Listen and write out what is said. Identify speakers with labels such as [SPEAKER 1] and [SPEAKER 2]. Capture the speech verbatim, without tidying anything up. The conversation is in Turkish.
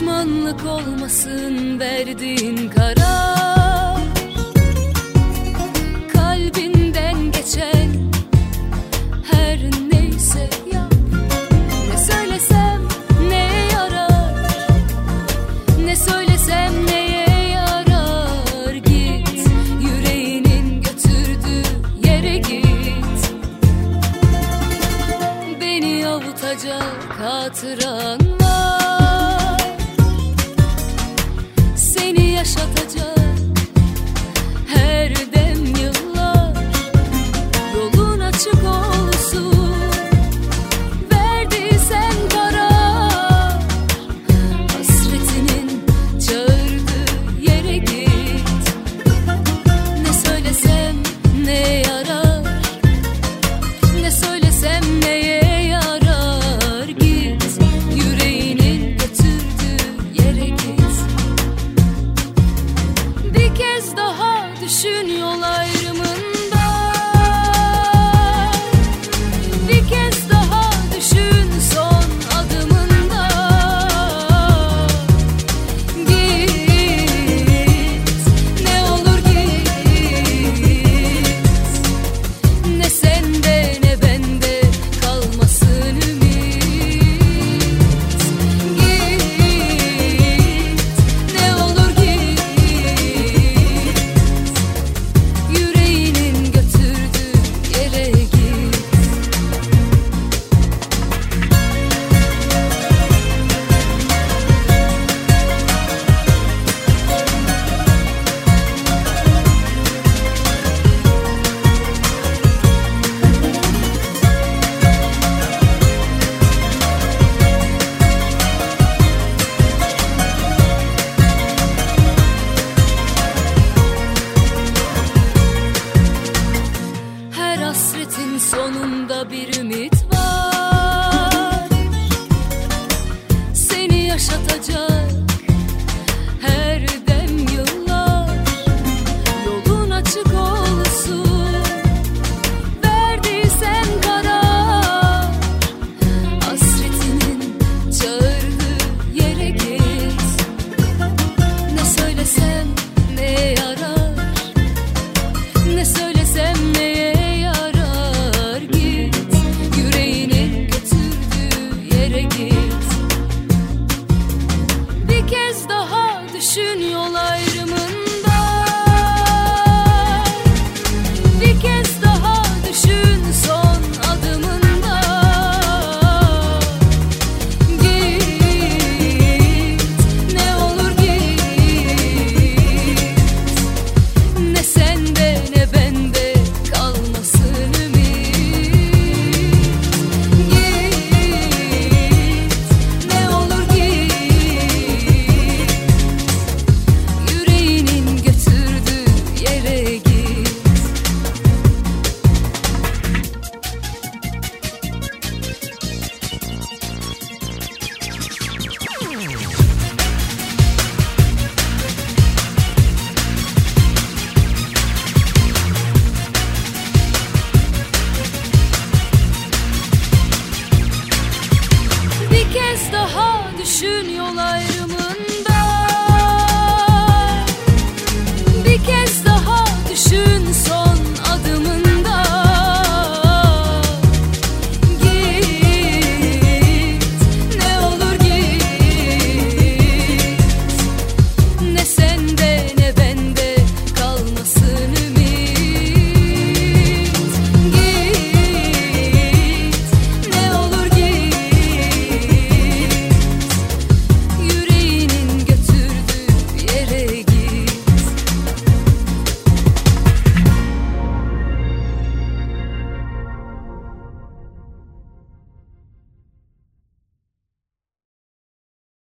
[SPEAKER 1] Pişmanlık olmasın verdiğin karar. Kalbinden geçen her neyse yap. Ne söylesem neye yarar, ne söylesem neye yarar. Git yüreğinin götürdüğü yere git. Beni avutacak hatıran var, seni yaşatacak her dem yıllar. Yolun açık olsun, verdiysen karar. Hasretinin çağırdığı yere git. Ne söylesem neye yarar, ne söylesem neye yarar. Git yüreğinin götürdüğü yere git. Bir kez daha düşün yol ayrımı.